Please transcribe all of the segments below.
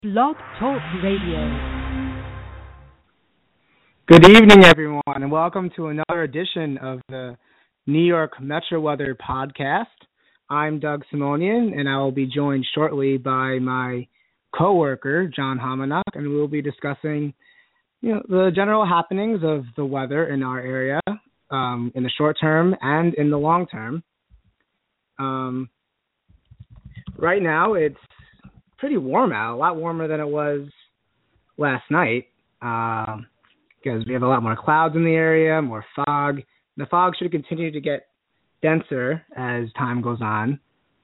Blog Talk Radio. Good evening, everyone, and welcome to another edition of the New York Metro Weather Podcast. I'm Doug Simonian, and I will be joined shortly by my coworker, John Homenuk, and we will be discussing, the general happenings of the weather in our area in the short term and in the long term. Right now, it's pretty warm out, a lot warmer than it was last night, because we have a lot more clouds in the area, more fog. The fog should continue to get denser as time goes on.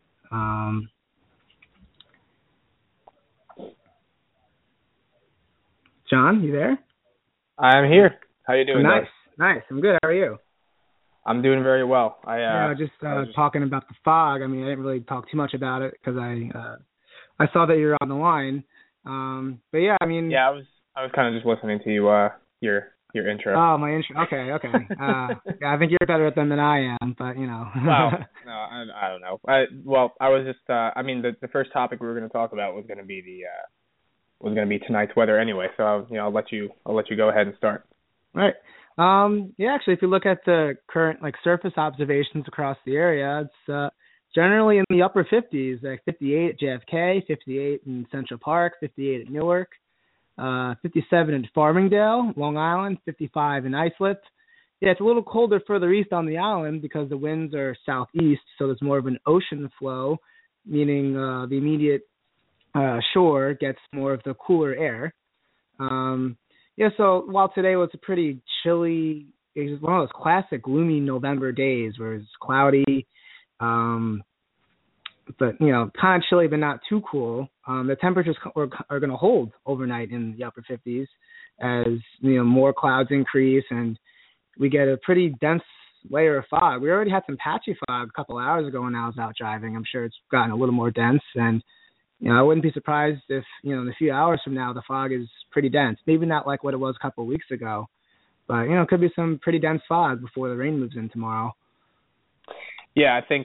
John, you there? I'm here. How you doing? Nice, nice. I'm good. How are you? I'm doing very well. Just talking about the fog. I mean, I didn't really talk too much about it because I saw that you were on the line. But yeah, I mean. Yeah, I was kind of just listening to you. Your intro. Oh, my intro. Okay. Yeah, I think you're better at them than I am, but Well, no, I don't know. I was just. The first topic we were going to talk about was going to be tonight's weather anyway. So I'll let you go ahead and start. Right. Actually, if you look at the current surface observations across the area, it's generally in the upper 50s, like 58 at JFK, 58 in Central Park, 58 at Newark, 57 in Farmingdale, Long Island, 55 in Islip. Yeah, it's a little colder further east on the island because the winds are southeast, so there's more of an ocean flow, meaning the immediate shore gets more of the cooler air. So while today was a pretty chilly, it was one of those classic gloomy November days where it's cloudy, but kind of chilly but not too cool. The temperatures are going to hold overnight in the upper 50s as more clouds increase and we get a pretty dense layer of fog. We already had some patchy fog a couple hours ago when I was out driving. I'm sure it's gotten a little more dense, and I wouldn't be surprised if in a few hours from now the fog is pretty dense. Maybe not like what it was a couple of weeks ago, but it could be some pretty dense fog before the rain moves in tomorrow. Yeah, I think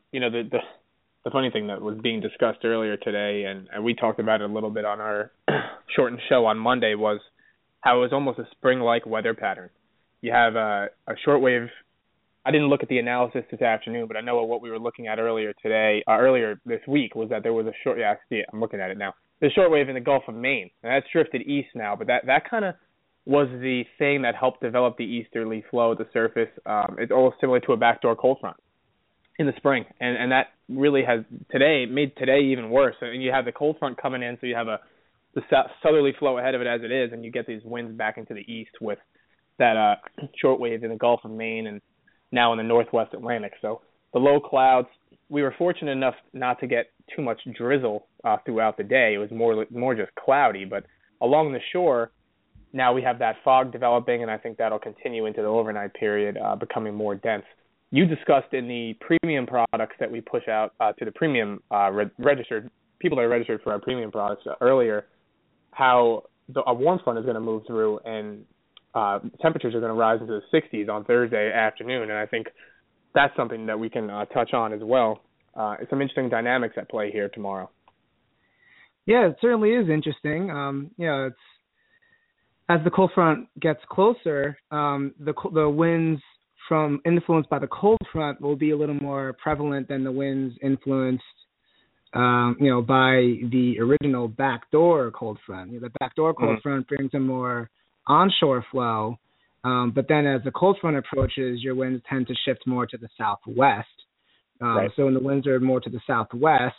the funny thing that was being discussed earlier today, and we talked about it a little bit on our shortened show on Monday, was how it was almost a spring-like weather pattern. You have a shortwave. I didn't look at the analysis this afternoon, but I know what we were looking at earlier this week was that there was I'm looking at it now. The shortwave in the Gulf of Maine, and that's drifted east now, but that kind of was the thing that helped develop the easterly flow at the surface. It's almost similar to a backdoor cold front in the spring, and that really made today even worse. And you have the cold front coming in, so you have the southerly flow ahead of it as it is, and you get these winds back into the east with that shortwave in the Gulf of Maine and now in the northwest Atlantic. So the low clouds, we were fortunate enough not to get too much drizzle throughout the day. It was more just cloudy, but along the shore, now we have that fog developing, and I think that'll continue into the overnight period, becoming more dense. You discussed in the premium products that we push out to the premium registered people that are registered for our premium products earlier, how a warm front is going to move through and temperatures are going to rise into the 60s on Thursday afternoon, and I think that's something that we can touch on as well. Some interesting dynamics at play here tomorrow. Yeah, it certainly is interesting. It's as the cold front gets closer, the winds from influenced by the cold front will be a little more prevalent than the winds influenced, by the original backdoor cold front. The backdoor cold front brings a more onshore flow, but then as the cold front approaches, your winds tend to shift more to the southwest. Right. So when the winds are more to the southwest,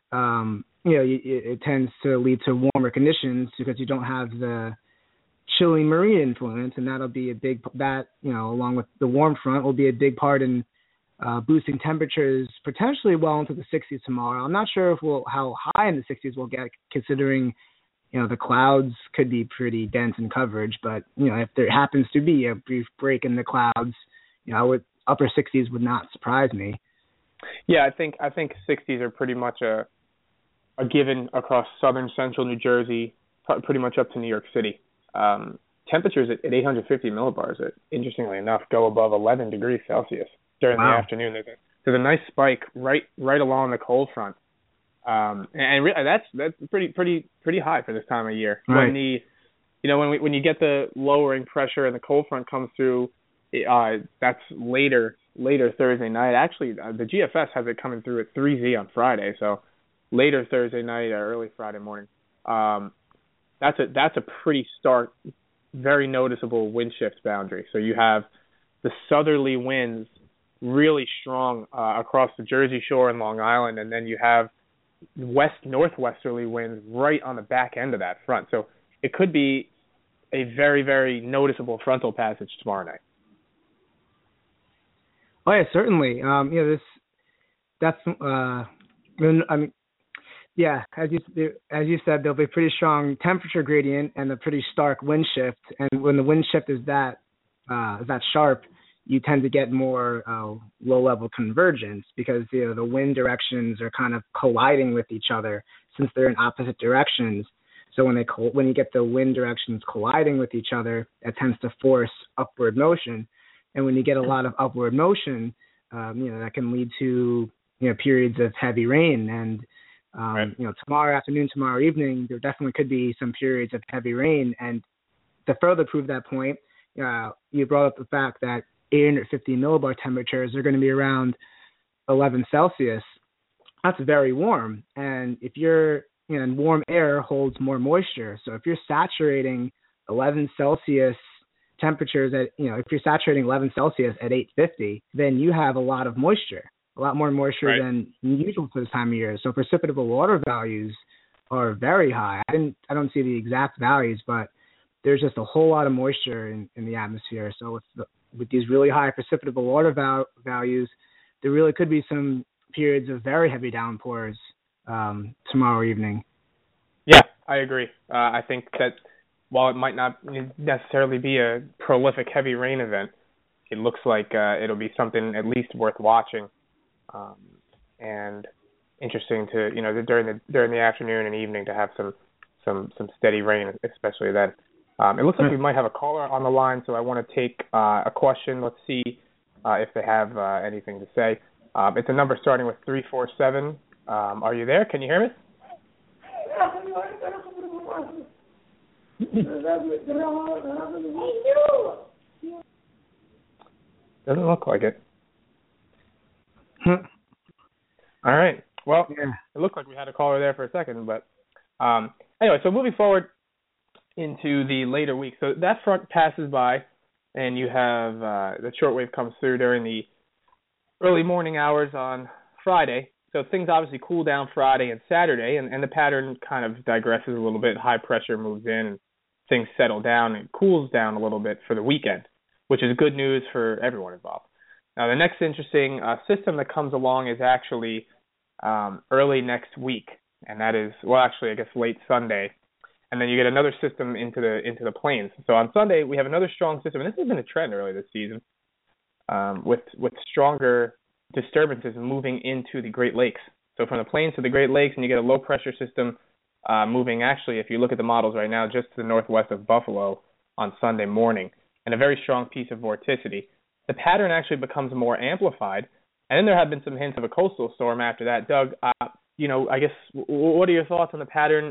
it tends to lead to warmer conditions because you don't have the chilly marine influence, and that'll be along with the warm front, will be a big part in boosting temperatures potentially well into the 60s tomorrow. I'm not sure how high in the 60s we'll get, considering the clouds could be pretty dense in coverage, but if there happens to be a brief break in the clouds, upper 60s would not surprise me. Yeah, I think 60s are pretty much a given across southern central New Jersey, pretty much up to New York City. Temperatures at 850 millibars, interestingly enough, go above 11 degrees Celsius during the afternoon. There's a nice spike right along the cold front That's pretty high for this time of year. Right. When you get the lowering pressure and the cold front comes through, that's later Thursday night. Actually, the GFS has it coming through at 3Z on Friday, so later Thursday night or early Friday morning. That's a pretty stark, very noticeable wind shift boundary. So you have the southerly winds really strong across the Jersey Shore and Long Island, and then you have northwesterly winds right on the back end of that front. So it could be a very, very noticeable frontal passage tomorrow night. Oh yeah, certainly. As you said, there'll be a pretty strong temperature gradient and a pretty stark wind shift. And when the wind shift is that sharp, you tend to get more low-level convergence because the wind directions are kind of colliding with each other since they're in opposite directions. So when you get the wind directions colliding with each other, it tends to force upward motion. And when you get a lot of upward motion, that can lead to periods of heavy rain. And right. Tomorrow afternoon, tomorrow evening, there definitely could be some periods of heavy rain. And to further prove that point, you brought up the fact that 850 millibar temperatures are going to be around 11 Celsius. That's very warm. And if warm air holds more moisture. So if you're saturating 11 Celsius temperatures if you're saturating 11 Celsius at 850, then you have a lot of moisture, a lot more moisture right. than usual for this time of year. So precipitable water values are very high. I don't see the exact values, but there's just a whole lot of moisture in the atmosphere. So with these really high precipitable water values, there really could be some periods of very heavy downpours tomorrow evening. Yeah, I agree. I think that while it might not necessarily be a prolific heavy rain event, it looks like it'll be something at least worth watching and interesting to during the afternoon and evening to have some steady rain, especially then. It looks like we might have a caller on the line, so I want to take a question. Let's see if they have anything to say. It's a number starting with 347. Are you there? Can you hear me? Doesn't look like it. All right. Well, It looked like we had a caller there for a second, but anyway, so moving forward into the later weeks. So that front passes by, and you have the shortwave comes through during the early morning hours on Friday. So things obviously cool down Friday and Saturday, and the pattern kind of digresses a little bit. High pressure moves in, and things settle down and cools down a little bit for the weekend, which is good news for everyone involved. Now, the next interesting system that comes along is actually early next week, and that is, I guess late Sunday. And then you get another system into the plains. So on Sunday, we have another strong system, and this has been a trend early this season, with stronger disturbances moving into the Great Lakes. So from the plains to the Great Lakes, and you get a low-pressure system moving, actually, if you look at the models right now, just to the northwest of Buffalo on Sunday morning, and a very strong piece of vorticity. The pattern actually becomes more amplified, and then there have been some hints of a coastal storm after that. Doug, I guess, what are your thoughts on the pattern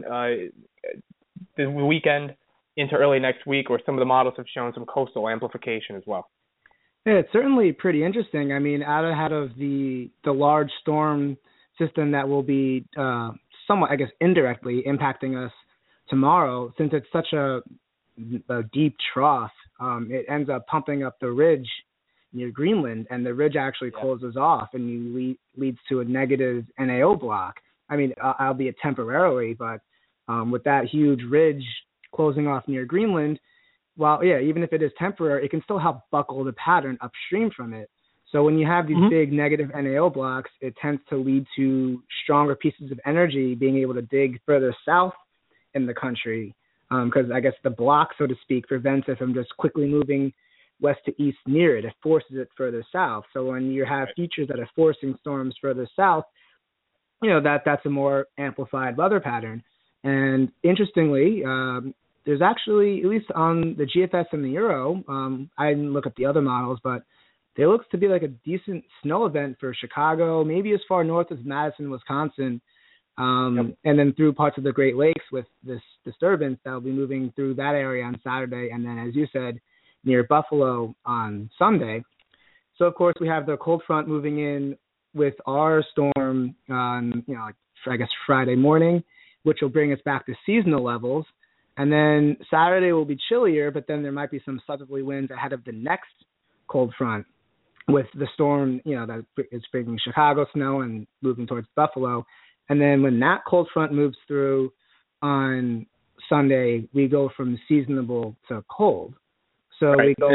the weekend into early next week, where some of the models have shown some coastal amplification as well? Yeah, it's certainly pretty interesting. I mean, out ahead of the large storm system that will be somewhat, I guess, indirectly impacting us tomorrow, since it's such a deep trough, it ends up pumping up the ridge near Greenland, and the ridge actually closes off, and leads to a negative NAO block. I mean, albeit temporarily, but with that huge ridge closing off near Greenland, even if it is temporary, it can still help buckle the pattern upstream from it. So when you have these big negative NAO blocks, it tends to lead to stronger pieces of energy being able to dig further south in the country, because I guess the block, so to speak, prevents it from just quickly moving west to east near it. It forces it further south. So when you have features that are forcing storms further south, that's a more amplified weather pattern. And interestingly, there's actually, at least on the GFS and the Euro, I didn't look at the other models, but there looks to be like a decent snow event for Chicago, maybe as far north as Madison, Wisconsin, And then through parts of the Great Lakes with this disturbance that will be moving through that area on Saturday, and then, as you said, near Buffalo on Sunday. So, of course, we have the cold front moving in with our storm on, I guess Friday morning, which will bring us back to seasonal levels. And then Saturday will be chillier, but then there might be some southerly winds ahead of the next cold front with the storm, that is bringing Chicago snow and moving towards Buffalo. And then when that cold front moves through on Sunday, we go from seasonable to cold. So right. we go,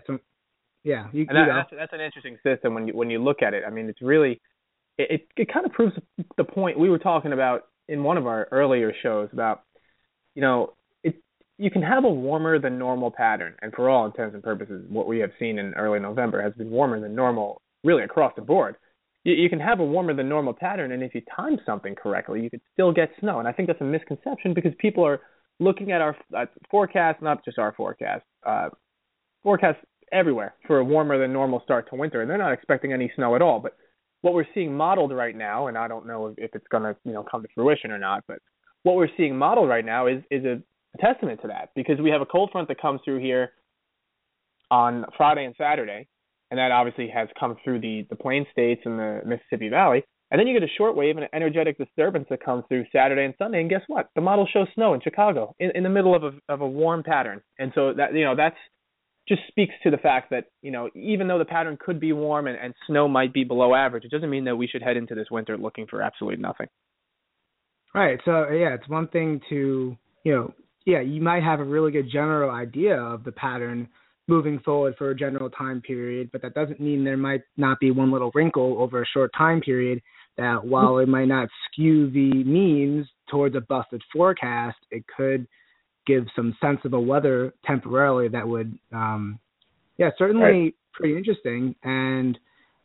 that's an interesting system when you look at it. I mean, it's really, it kind of proves the point we were talking about in one of our earlier shows about, you can have a warmer than normal pattern, and for all intents and purposes, what we have seen in early November has been warmer than normal, really across the board. You can have a warmer than normal pattern, and if you time something correctly, you could still get snow. And I think that's a misconception because people are looking at our forecast, not just our forecast, forecast everywhere for a warmer than normal start to winter, and they're not expecting any snow at all. But what we're seeing modeled right now, and I don't know if it's going to come to fruition or not, but what we're seeing modeled right now is a testament to that, because we have a cold front that comes through here on Friday and Saturday, and that obviously has come through the Plain States and the Mississippi Valley. And then you get a shortwave and an energetic disturbance that comes through Saturday and Sunday, and guess what? The model shows snow in Chicago in the middle of a warm pattern. And so that's just speaks to the fact that, even though the pattern could be warm and snow might be below average, it doesn't mean that we should head into this winter looking for absolutely nothing. Right. So, it's one thing to, you might have a really good general idea of the pattern moving forward for a general time period, but that doesn't mean there might not be one little wrinkle over a short time period that, while it might not skew the means towards a busted forecast, it could give some sensible weather temporarily that would, certainly pretty interesting. And,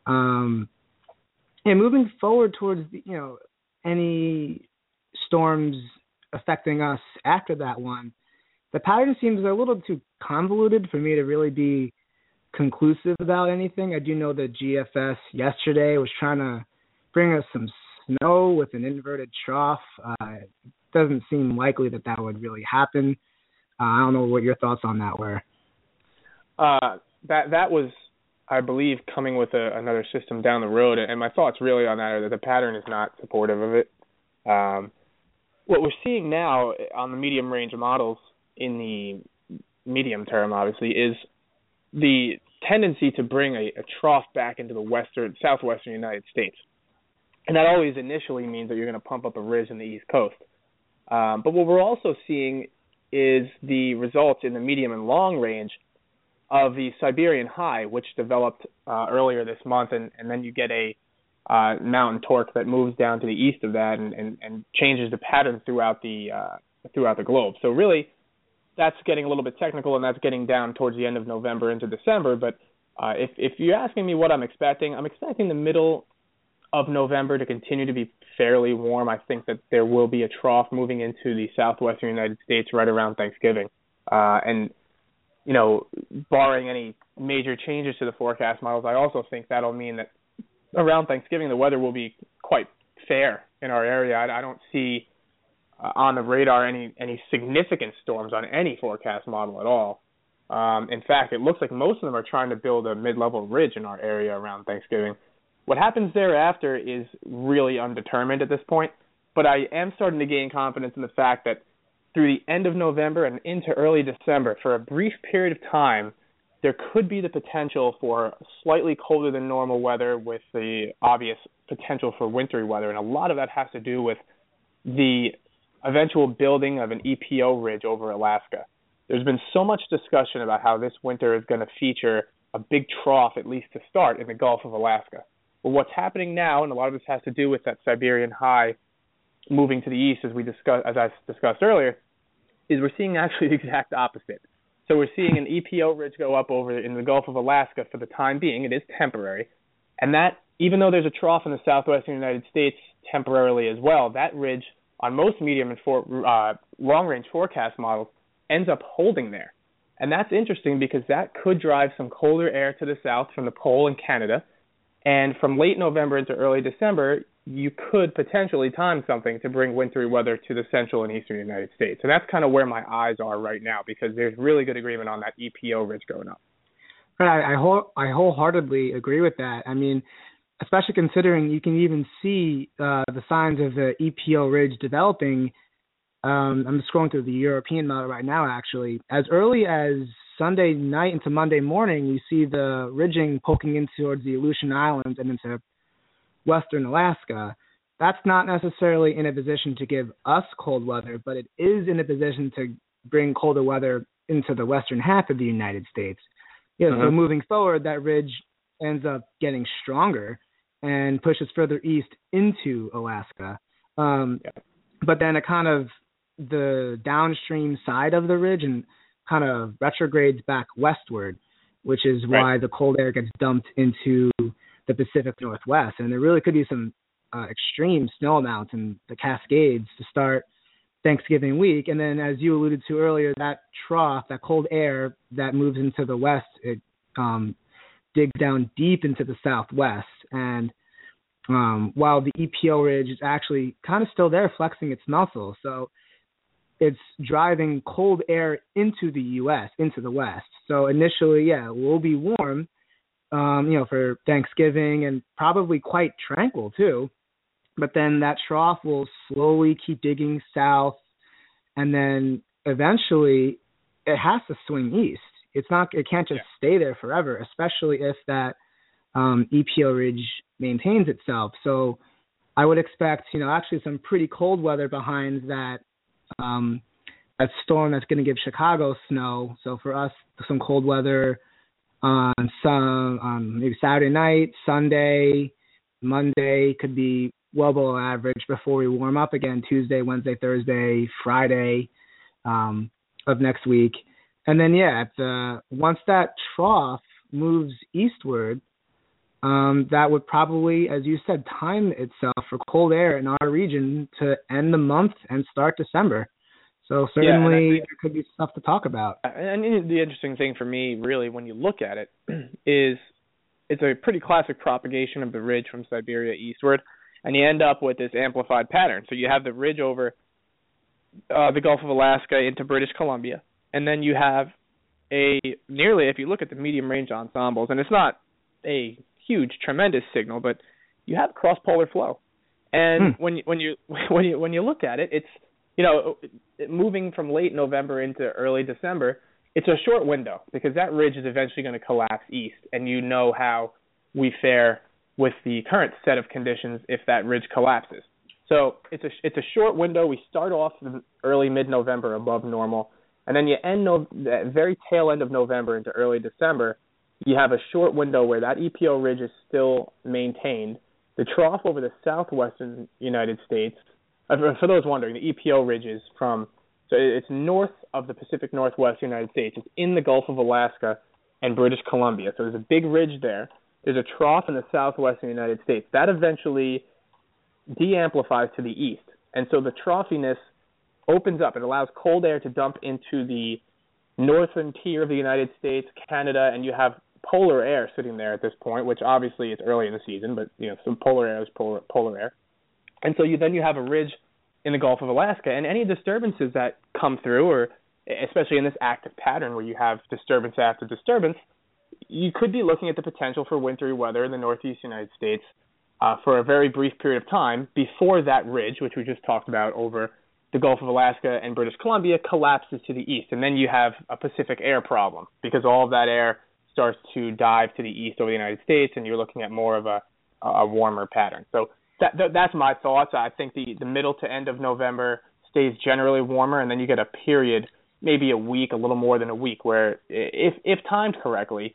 moving forward towards, any storms affecting us after that one, the pattern seems a little too convoluted for me to really be conclusive about anything. I do know that GFS yesterday was trying to bring us some snow with an inverted trough. It doesn't seem likely that would really happen. I don't know what your thoughts on that were. That was, I believe, coming with another system down the road, and my thoughts really on that are that the pattern is not supportive of it. What we're seeing now on the medium range models in the medium term, obviously, is the tendency to bring a trough back into the southwestern United States. And that always initially means that you're going to pump up a ridge in the East Coast. But what we're also seeing is the results in the medium and long range of the Siberian high, which developed earlier this month, and then you get a mountain torque that moves down to the east of that and changes the pattern throughout the globe. So really, that's getting a little bit technical, and that's getting down towards the end of November into December. But if you're asking me what I'm expecting the middle of November to continue to be fairly warm. I think that there will be a trough moving into the southwestern United States right around Thanksgiving. And, barring any major changes to the forecast models, I also think that'll mean that around Thanksgiving the weather will be quite fair in our area. I don't see on the radar any significant storms on any forecast model at all. In fact, it looks like most of them are trying to build a mid-level ridge in our area around Thanksgiving. What happens thereafter is really undetermined at this point, but I am starting to gain confidence in the fact that through the end of November and into early December, for a brief period of time, there could be the potential for slightly colder than normal weather with the obvious potential for wintry weather, and a lot of that has to do with the eventual building of an EPO ridge over Alaska. There's been so much discussion about how this winter is going to feature a big trough, at least to start, in the Gulf of Alaska. But what's happening now, and a lot of this has to do with that Siberian high moving to the east, as I discussed earlier, is we're seeing actually the exact opposite. So we're seeing an EPO ridge go up over in the Gulf of Alaska for the time being. It is temporary. And that, even though there's a trough in the southwestern United States temporarily as well, that ridge on most medium and long-range forecast models ends up holding there. And that's interesting because that could drive some colder air to the south from the pole in Canada. And from late November into early December, you could potentially time something to bring wintry weather to the central and eastern United States. And that's kind of where my eyes are right now, because there's really good agreement on that EPO ridge going up. Right, I wholeheartedly agree with that. I mean, especially considering you can even see the signs of the EPO ridge developing. I'm scrolling through the European model right now, actually. As early as Sunday night into Monday morning, you see the ridging poking in towards the Aleutian Islands and into western Alaska. That's not necessarily in a position to give us cold weather, but it is in a position to bring colder weather into the western half of the United States. Yeah, So moving forward, that ridge ends up getting stronger and pushes further east into Alaska. But then it kind of the downstream side of the ridge and kind of retrogrades back westward, which is why the cold air gets dumped into the Pacific Northwest. And there really could be some extreme snow amounts in the Cascades to start Thanksgiving week. And then, as you alluded to earlier, that trough, that cold air that moves into the west, it digs down deep into the southwest. And while the EPO ridge is actually kind of still there flexing its muscle, so it's driving cold air into the U.S., into the west. So initially, it will be warm, for Thanksgiving and probably quite tranquil too. But then that trough will slowly keep digging south, and then eventually it has to swing east. It can't just stay there forever, especially if that EPO ridge maintains itself. So I would expect, actually some pretty cold weather behind that that storm that's going to give Chicago snow. So for us, some cold weather on maybe Saturday night, Sunday, Monday could be well below average before we warm up again Tuesday, Wednesday, Thursday, Friday of next week. And then, once that trough moves eastward, that would probably, as you said, time itself for cold air in our region to end the month and start December. So certainly there could be stuff to talk about. And the interesting thing for me, really, when you look at it, is it's a pretty classic propagation of the ridge from Siberia eastward, and you end up with this amplified pattern. So you have the ridge over the Gulf of Alaska into British Columbia, and then you have if you look at the medium range ensembles, and it's not a huge, tremendous signal, but you have cross-polar flow. And when you look at it, it's moving from late November into early December, it's a short window because that ridge is eventually going to collapse east, and you know how we fare with the current set of conditions if that ridge collapses. So it's a short window. We start off in early mid-November above normal, and then you end the very tail end of November into early December. You have a short window where that EPO ridge is still maintained. The trough over the southwestern United States, for those wondering, the EPO ridge is it's north of the Pacific Northwest United States. It's in the Gulf of Alaska and British Columbia. So there's a big ridge there. There's a trough in the southwestern United States. That eventually de-amplifies to the east. And so the troughiness opens up. It allows cold air to dump into the northern tier of the United States, Canada, and you have polar air sitting there at this point, which obviously it's early in the season, but some polar air is polar air. And so you have a ridge in the Gulf of Alaska, and any disturbances that come through, or especially in this active pattern where you have disturbance after disturbance, you could be looking at the potential for wintry weather in the northeast United States for a very brief period of time before that ridge, which we just talked about over the Gulf of Alaska and British Columbia, collapses to the east. And then you have a Pacific air problem because all of that air starts to dive to the east over the United States, and you're looking at more of a warmer pattern. So that's my thoughts. I think the middle to end of November stays generally warmer, and then you get a period, maybe a week, a little more than a week, where if timed correctly,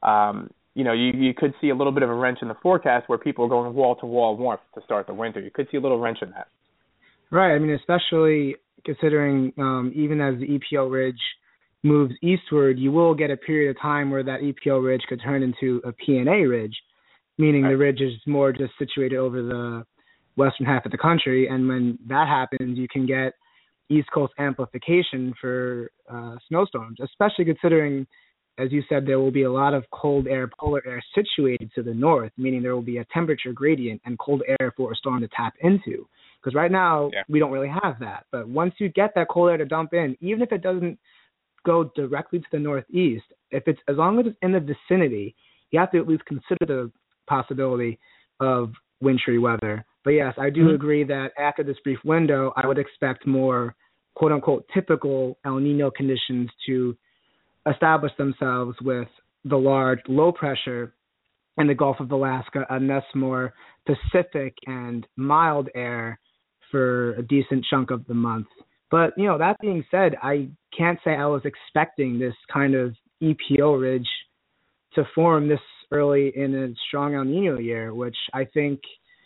you could see a little bit of a wrench in the forecast where people are going wall-to-wall warmth to start the winter. You could see a little wrench in that. Right. I mean, especially considering even as the EPO ridge moves eastward, you will get a period of time where that EPO ridge could turn into a PNA ridge, meaning the ridge is more just situated over the western half of the country. And when that happens, you can get East Coast amplification for snowstorms, especially considering as you said, there will be a lot of cold air, polar air situated to the north, meaning there will be a temperature gradient and cold air for a storm to tap into. Because right now, we don't really have that. But once you get that cold air to dump in, even if it doesn't go directly to the northeast, if it's as long as it's in the vicinity, you have to at least consider the possibility of wintry weather. But yes, I do agree that after this brief window, I would expect more quote unquote typical El Nino conditions to establish themselves with the large low pressure in the Gulf of Alaska and thus more Pacific and mild air for a decent chunk of the month. But, that being said, I can't say I was expecting this kind of EPO ridge to form this early in a strong El Nino year, which I think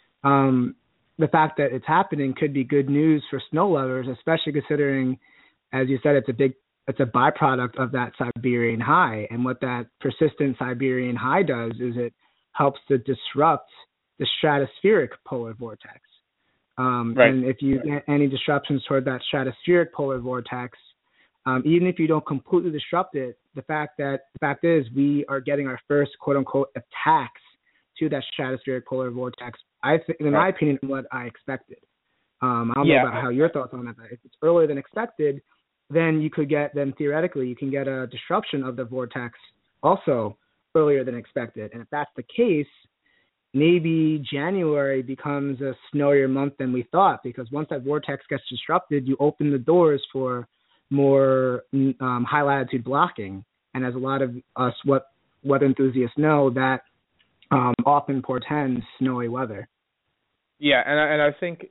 the fact that it's happening could be good news for snow lovers, especially considering, as you said, it's a byproduct of that Siberian high. And what that persistent Siberian high does is it helps to disrupt the stratospheric polar vortex. And if you get any disruptions toward that stratospheric polar vortex, even if you don't completely disrupt it, the fact is we are getting our first quote unquote attacks to that stratospheric polar vortex. In my opinion, what I expected. I don't know about how your thoughts on that. But if it's earlier than expected, then theoretically you can get a disruption of the vortex also earlier than expected. And if that's the case, maybe January becomes a snowier month than we thought, because once that vortex gets disrupted, you open the doors for more high latitude blocking. And as a lot of us weather enthusiasts know, that often portends snowy weather. Yeah, and I think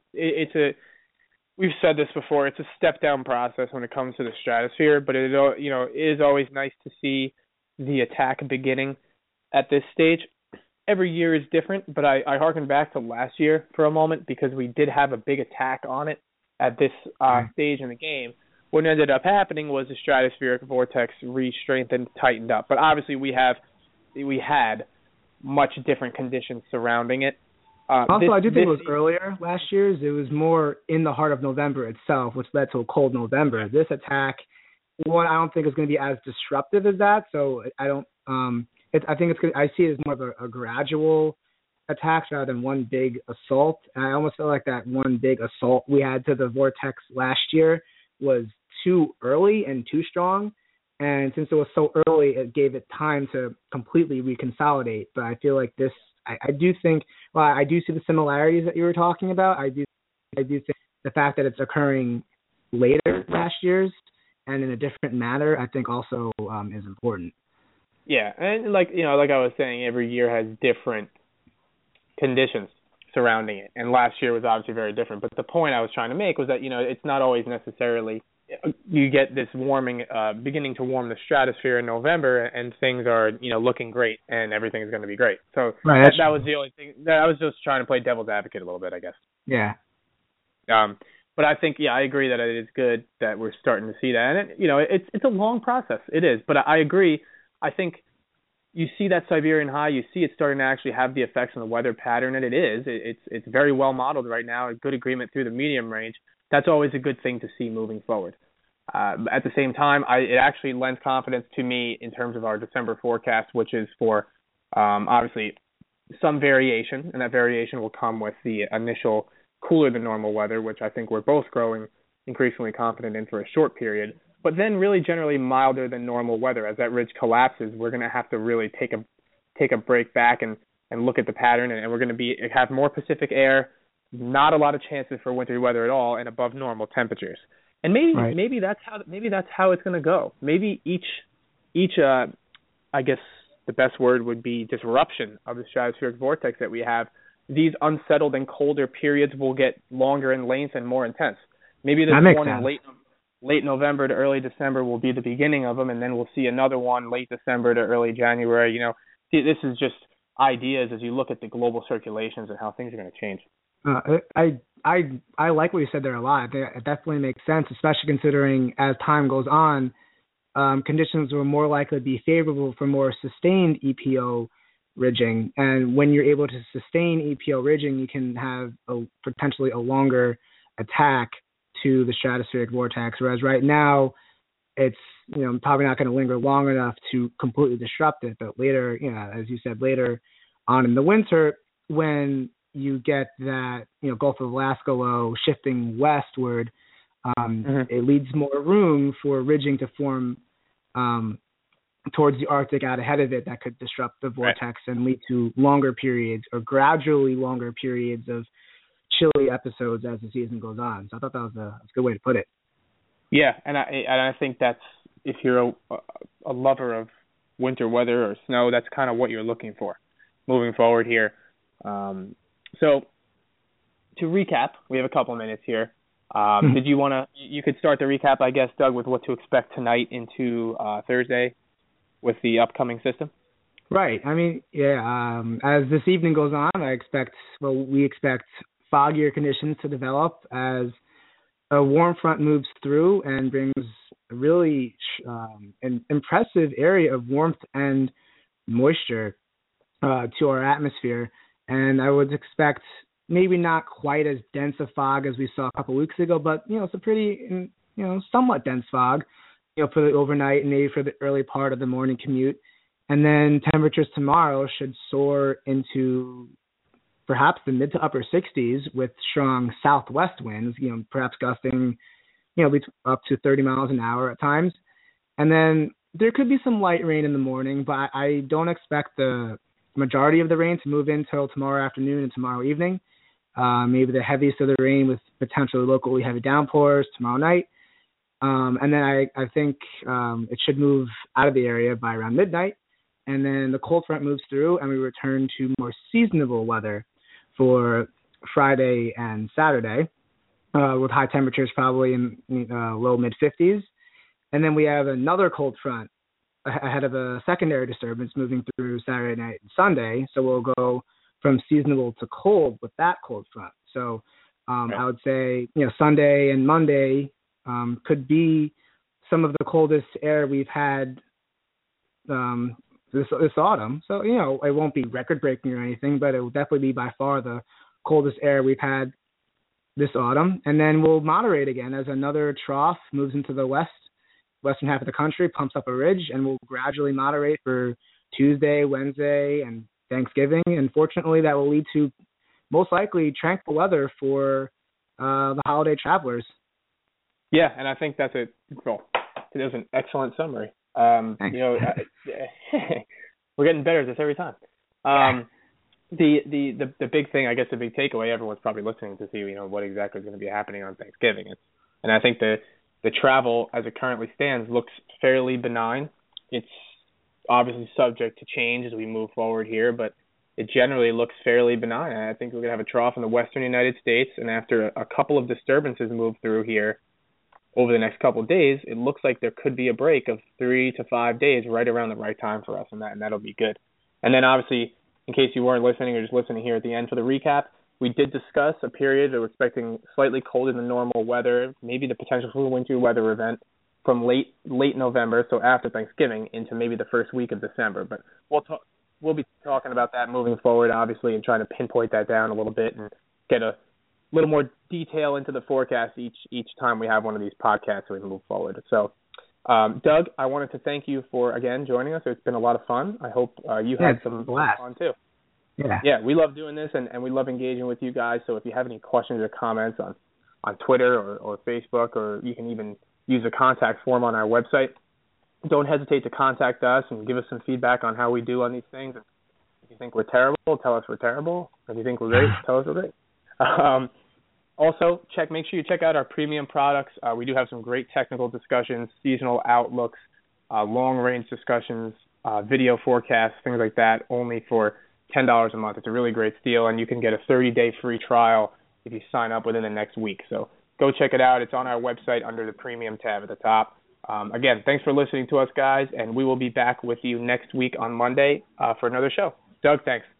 we've said this before, it's a step down process when it comes to the stratosphere, but it is always nice to see the attack beginning at this stage. Every year is different, but I harken back to last year for a moment because we did have a big attack on it at this stage in the game. What ended up happening was the stratospheric vortex re-strengthened, tightened up. But obviously we had much different conditions surrounding it. Also, I do think it was earlier last year's. It was more in the heart of November itself, which led to a cold November. This attack, I don't think is going to be as disruptive as that. So I don't. I think I see it as more of a gradual attack rather than one big assault. And I almost feel like that one big assault we had to the vortex last year was too early and too strong. And since it was so early, it gave it time to completely reconsolidate. But I feel like this, I do think, well, I do see the similarities that you were talking about. I do think the fact that it's occurring later last year's and in a different manner, I think also is important. Yeah, and like I was saying, every year has different conditions surrounding it, and last year was obviously very different. But the point I was trying to make was that it's not always necessarily you get this warming, beginning to warm the stratosphere in November, and things are looking great, and everything's going to be great. So that was the only thing. I was just trying to play devil's advocate a little bit, I guess. Yeah. But I think I agree that it is good that we're starting to see that, and it's a long process. It is, but I agree. I think you see that Siberian high, you see it starting to actually have the effects on the weather pattern, and it is. It's very well modeled right now, a good agreement through the medium range. That's always a good thing to see moving forward. At the same time, it actually lends confidence to me in terms of our December forecast, which is for obviously some variation, and that variation will come with the initial cooler than normal weather, which I think we're both growing increasingly confident in for a short period. But then really generally milder than normal weather. As that ridge collapses, we're going to have to really take a break back and look at the pattern, and we're going to have more Pacific air, not a lot of chances for wintry weather at all, and above normal temperatures. And maybe that's how it's going to go. Maybe each I guess the best word would be disruption of the stratospheric vortex that we have. These unsettled and colder periods will get longer in length and more intense. Maybe there's one in late November to early December will be the beginning of them, and then we'll see another one late December to early January. This is just ideas as you look at the global circulations and how things are going to change. I like what you said there a lot. It definitely makes sense, especially considering as time goes on, conditions will more likely be favorable for more sustained EPO ridging. And when you're able to sustain EPO ridging, you can have potentially a longer attack to the stratospheric vortex. Whereas right now, it's probably not going to linger long enough to completely disrupt it. But later, as you said, later on in the winter, when you get that Gulf of Alaska low shifting westward, it leaves more room for ridging to form towards the Arctic out ahead of it that could disrupt the vortex and lead to longer periods or gradually longer periods of chilly episodes as the season goes on. So I thought that was a good way to put it. Yeah, and I think that's, if you're a lover of winter weather or snow, that's kind of what you're looking for moving forward here. So to recap, we have a couple of minutes here. Did you you could start the recap, I guess, Doug, with what to expect tonight into Thursday with the upcoming system? Right. I mean, as this evening goes on, we expect foggier conditions to develop as a warm front moves through and brings a really an impressive area of warmth and moisture to our atmosphere. And I would expect maybe not quite as dense a fog as we saw a couple of weeks ago, but it's a pretty somewhat dense fog for the overnight and maybe for the early part of the morning commute. And then temperatures tomorrow should soar into perhaps the mid to upper 60s with strong southwest winds, perhaps gusting up to 30 miles an hour at times. And then there could be some light rain in the morning, but I don't expect the majority of the rain to move in until tomorrow afternoon and tomorrow evening. Maybe the heaviest of the rain with potentially locally heavy downpours tomorrow night. And then I think it should move out of the area by around midnight. And then the cold front moves through and we return to more seasonable weather for Friday and Saturday, with high temperatures probably in low mid-50s. And then we have another cold front ahead of a secondary disturbance moving through Saturday night and Sunday. So we'll go from seasonable to cold with that cold front. So I would say, Sunday and Monday could be some of the coldest air we've had this autumn. So, it won't be record-breaking or anything, but it will definitely be by far the coldest air we've had this autumn. And then we'll moderate again as another trough moves into the western half of the country, pumps up a ridge, and we'll gradually moderate for Tuesday, Wednesday, and Thanksgiving. And fortunately, that will lead to most likely tranquil weather for the holiday travelers. Yeah, and I think that's it is an excellent summary. We're getting better at this every time. The big thing, I guess, the big takeaway, everyone's probably listening to see, what exactly is going to be happening on Thanksgiving. And I think the travel as it currently stands looks fairly benign. It's obviously subject to change as we move forward here, but it generally looks fairly benign. I think we're going to have a trough in the western United States, and after a couple of disturbances move through here over the next couple of days, it looks like there could be a break of 3 to 5 days right around the right time for us, and that'll be good. And then obviously, in case you weren't listening or just listening here at the end for the recap, we did discuss a period that we're expecting slightly colder than normal weather, maybe the potential for a winter weather event from late November, so after Thanksgiving, into maybe the first week of December. But we'll be talking about that moving forward, obviously, and trying to pinpoint that down a little bit and get a little more detail into the forecast each time we have one of these podcasts so we can move forward. So, Doug, I wanted to thank you for, again, joining us. It's been a lot of fun. I hope you had some fun, too. Yeah, we love doing this, and we love engaging with you guys. So if you have any questions or comments on Twitter or Facebook, or you can even use a contact form on our website, don't hesitate to contact us and give us some feedback on how we do on these things. If you think we're terrible, tell us we're terrible. If you think we're great, tell us we're great. Also, make sure you check out our premium products. We do have some great technical discussions, seasonal outlooks, long-range discussions, video forecasts, things like that, only for $10 a month. It's a really great deal, and you can get a 30-day free trial if you sign up within the next week. So go check it out. It's on our website under the premium tab at the top. Again, thanks for listening to us, guys, and we will be back with you next week on Monday for another show. Doug, thanks.